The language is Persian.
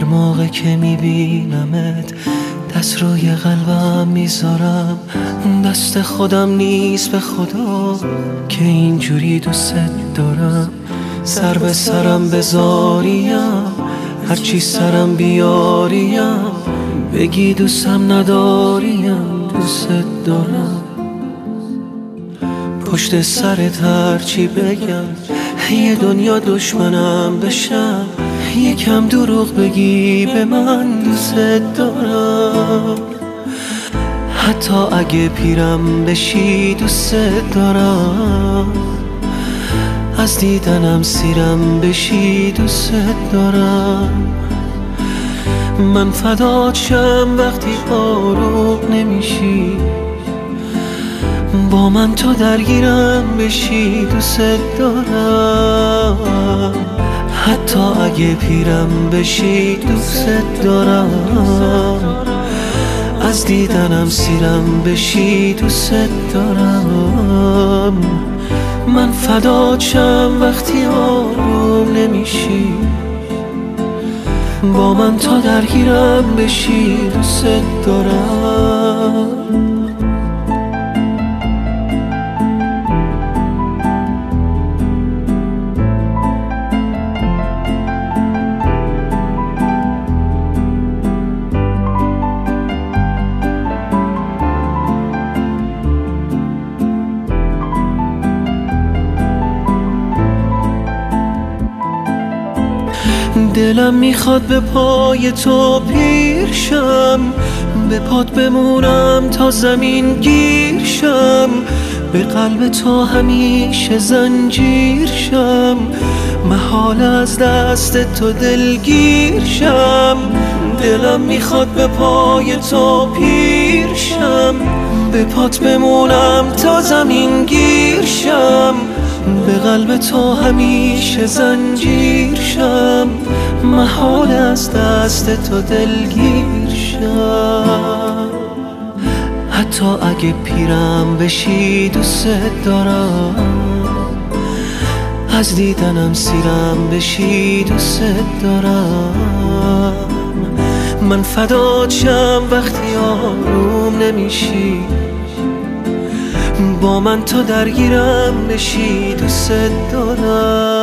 موقع که میبینمت دست روی قلبم میذارم. دست خودم نیست به خدا که اینجوری دوست دارم. سر به سرم بذاریم، هرچی سرم بیاریم، بگی دوستم نداریم، دوست دارم. پشت سرت هرچی بگم، یه دنیا دشمنم بشم، یکم دروغ بگی به من دوست دارم. حتی اگه پیرم بشی دوست دارم، از دیدنم سیرم بشی دوست دارم. من فدات شم وقتی آروم نمیشی، با من تو درگیرم بشی دوست دارم. حتی اگه پیرم بشی دوست دارم، از دیدنم سیرم بشی دوست دارم. من فدات شم وقتی آروم نمیشی، با من تا درگیرم بشی دوست دارم. دلم میخواد به پای تو پیر شم، به پات بمونم تا زمین گیر شم، به قلب تو همیشه زنجیر شم، محال از دست تو دلگیر شم. دلم میخواد به پای تو پیر شم، به پات بمونم تا زمین گیر شم، به قلب تو همیشه زنجیر شم، محال از دست تو دلگیر شم. حتی اگه پیرم بشی دوست دارم، از دیدنم سیرم بشی دوست دارم. من فدات شم وقتی آروم نمیشی، با من تو درگیرم بشی دوست دارم.